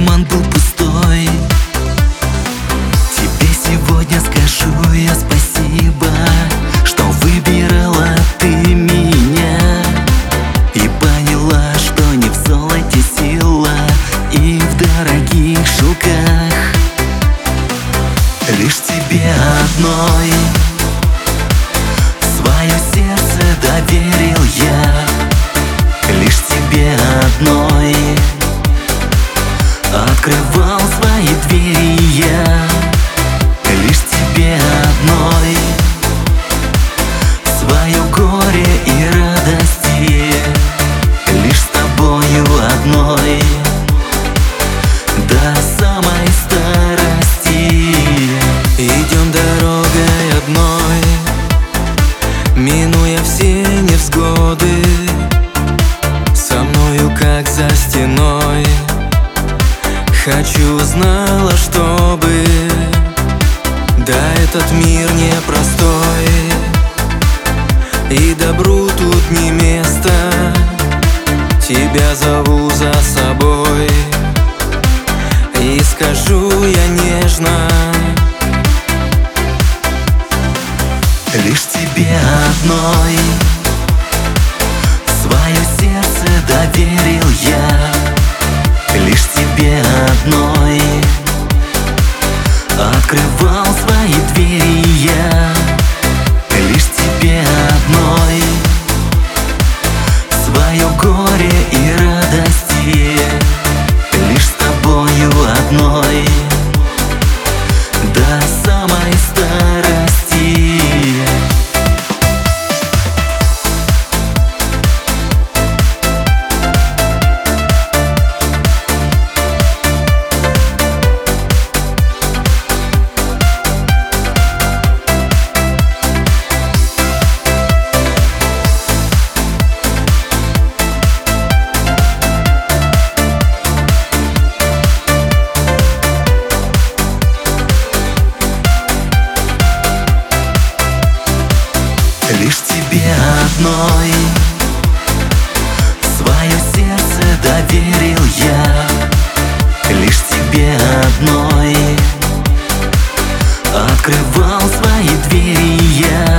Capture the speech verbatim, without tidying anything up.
карман был пустой. Тебе сегодня скажу я спасибо, что выбирала ты меня и поняла, что не в золоте сила и в дорогих шелках. Лишь тебе одной свое сердце доверил я, лишь тебе одной открывал свои двери я, лишь тебе одной свое горе и радости, лишь с тобою одной до самой старости. Идем дорогой одной, минуя все невзгоды, со мною как за стеной. Хочу, знала, чтобы да, этот мир непростой, и добру тут не место. Тебя зову за собой, и скажу я нежно: лишь тебе одной свое сердце доверил я, лишь тебе одной открывал свои двери я, лишь тебе одной свое горе и радости, лишь с тобою одной до самой старости. Лишь тебе одной свое сердце доверил я, лишь тебе одной открывал свои двери я,